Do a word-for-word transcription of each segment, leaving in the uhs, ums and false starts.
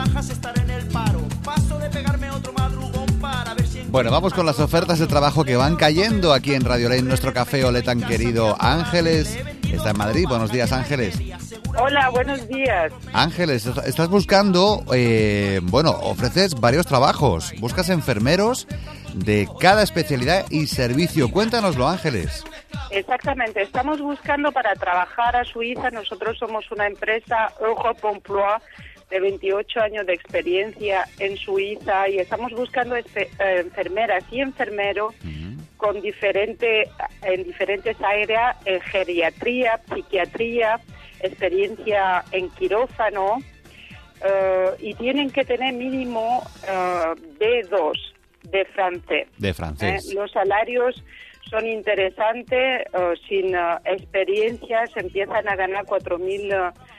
bajas estaré en el paro. Paso de pegarme otro madrugón para ver si... Bueno, vamos con las ofertas de trabajo que van cayendo aquí en Radio Ley, nuestro café Olé tan querido. Ángeles está en Madrid. Buenos días, Ángeles. Hola, buenos días. Ángeles, estás buscando, eh, bueno, ofreces varios trabajos. Buscas enfermeros de cada especialidad y servicio. Cuéntanoslo, Ángeles. Exactamente, estamos buscando para trabajar a Suiza. Nosotros somos una empresa Europe Emploi de veintiocho años de experiencia en Suiza y estamos buscando espe- eh, enfermeras y enfermeros uh-huh. con diferente, en diferentes áreas, en geriatría, psiquiatría, experiencia en quirófano uh, y tienen que tener mínimo uh, B dos de francés. De francés. ¿Eh? Los salarios son interesantes, uh, sin uh, experiencia se empiezan a ganar cuatro mil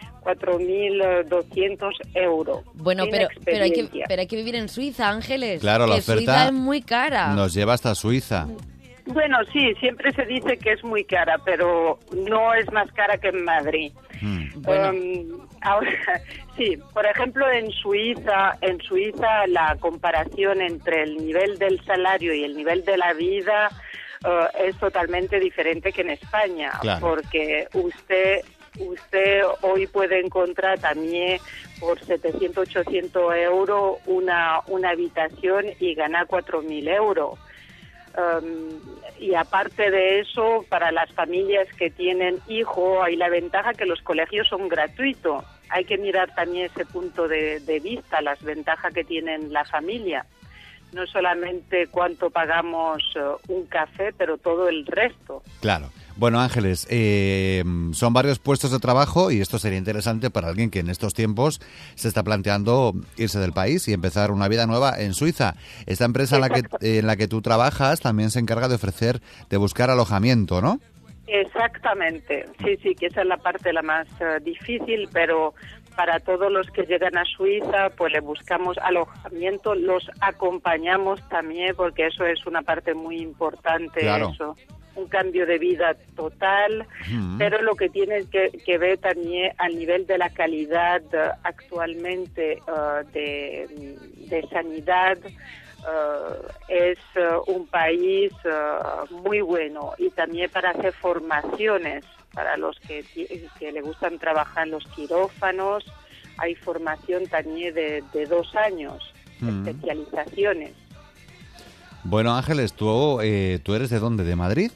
doscientos euros. Bueno, pero, pero, hay que, pero hay que vivir en Suiza, Ángeles. Claro, la que oferta Suiza es muy cara. Nos lleva hasta Suiza. Bueno, sí, siempre se dice que es muy cara, pero no es más cara que en Madrid. Hmm. Bueno. Um, ahora, sí, por ejemplo, en Suiza, en Suiza la comparación entre el nivel del salario y el nivel de la vida uh, es totalmente diferente que en España, claro. porque usted usted hoy puede encontrar también por setecientos, ochocientos euros una una habitación y ganar cuatro mil euros. Um, y aparte de eso, para las familias que tienen hijos, hay la ventaja que los colegios son gratuitos. Hay que mirar también ese punto de, de vista, las ventajas que tienen la familia. No solamente cuánto pagamos uh, un café, pero todo el resto. Claro. Bueno, Ángeles, eh, son varios puestos de trabajo y esto sería interesante para alguien que en estos tiempos se está planteando irse del país y empezar una vida nueva en Suiza. Esta empresa en la que, en la que tú trabajas también se encarga de ofrecer, de buscar alojamiento, ¿no? Exactamente, sí, sí, que esa es la parte la más uh, difícil, pero para todos los que llegan a Suiza, pues le buscamos alojamiento, los acompañamos también, porque eso es una parte muy importante, claro. Eso. Un cambio de vida total, uh-huh. pero lo que tiene que, que ver también al nivel de la calidad uh, actualmente uh, de, de sanidad. Uh, es uh, un país uh, muy bueno y también para hacer formaciones para los que, que le gustan trabajar en los quirófanos. Hay formación también de, de dos años, uh-huh. especializaciones. Bueno, Ángeles, ¿tú, eh, ¿tú eres de dónde? ¿De Madrid?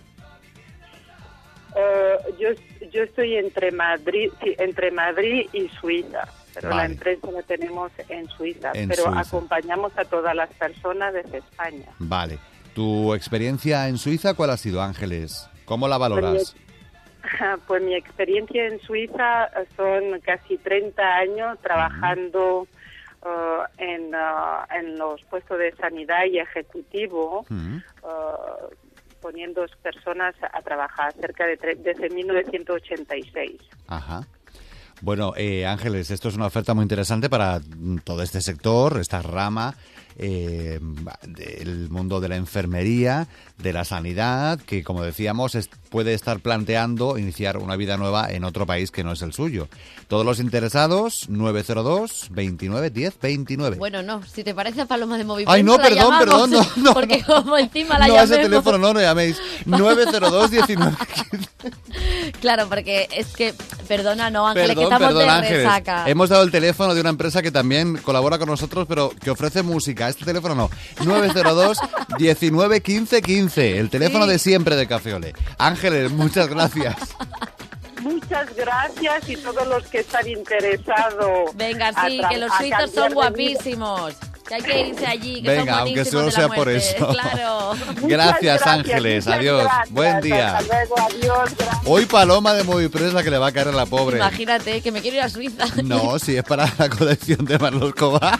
Uh, yo, yo estoy entre Madrid, sí, entre Madrid y Suiza, pero vale. La empresa la tenemos en Suiza, en pero Suiza. Acompañamos a todas las personas desde España. Vale. ¿Tu experiencia en Suiza cuál ha sido, Ángeles? ¿Cómo la valoras? Pues mi, pues mi experiencia en Suiza son casi treinta años trabajando uh-huh. uh, en, uh, en los puestos de sanidad y ejecutivo, uh-huh. uh, poniendo personas a trabajar cerca de tre- desde mil novecientos ochenta y seis. Ajá. Bueno, eh, Ángeles, esto es una oferta muy interesante para todo este sector, esta rama eh, del mundo de la enfermería, de la sanidad, que como decíamos es, puede estar planteando iniciar una vida nueva en otro país que no es el suyo. Todos los interesados, nueve cero dos, veintinueve, diez, veintinueve. Bueno, no, si te parece Paloma de Movimiento, ay, no, perdón, llamamos, perdón, no, no. Porque como encima la no, llamemos... No, ese teléfono no, no llaméis. nueve cero dos, diecinueve, quince. Claro, porque es que, perdona, no, Ángeles, perdón, que estamos perdón, de Ángeles. resaca. Hemos dado el teléfono de una empresa que también colabora con nosotros, pero que ofrece música. Este teléfono no. nueve cero dos, diecinueve, quince, quince. El teléfono sí. de siempre de Café Olé. Ángeles, muchas gracias. Muchas gracias y todos los que están interesados. Venga, sí, tra- que los suizos son guapísimos. Que hay que irse allí, que venga, son aunque solo sea muerte. por eso. Claro. Gracias, gracias, Ángeles. Adiós. Gracias. Buen día. Hasta luego, adiós. Gracias. Hoy Paloma de Movipress la que le va a caer a la pobre. Imagínate, que me quiero ir a Suiza. No, si es para la colección de Manolo Escobar.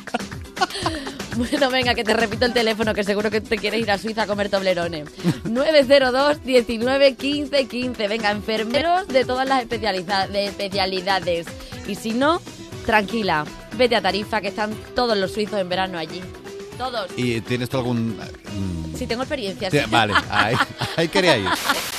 Bueno, venga, que te repito el teléfono, que seguro que te quieres ir a Suiza a comer toblerones. nueve cero dos, diecinueve, quince, quince. Venga, enfermeros de todas las especializa- de especialidades. Y si no, tranquila, vete a Tarifa, que están todos los suizos en verano allí. Todos. ¿Y tienes tú algún...? Sí, tengo experiencia. Sí, vale, ahí, ahí quería ir.